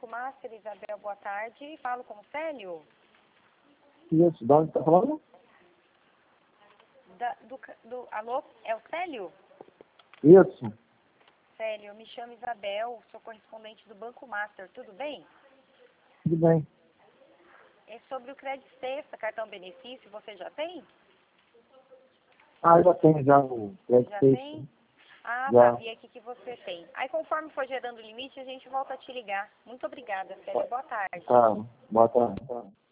Master, Isabel, boa tarde. Falo com o Célio? Isso, de onde está falando? Alô, é o Célio? Isso, Célio, eu me chamo Isabel, sou correspondente do Banco Master, tudo bem? tudo bem. É sobre o crédito sexta, cartão benefício, você já tem? Ah, já tem já o crédito Já sexta. tem? Ah, Já. tá, vi aqui que você tem. Aí conforme for gerando o limite, a gente volta a te ligar. Muito obrigada, Célio, boa tarde. Tá, boa tarde.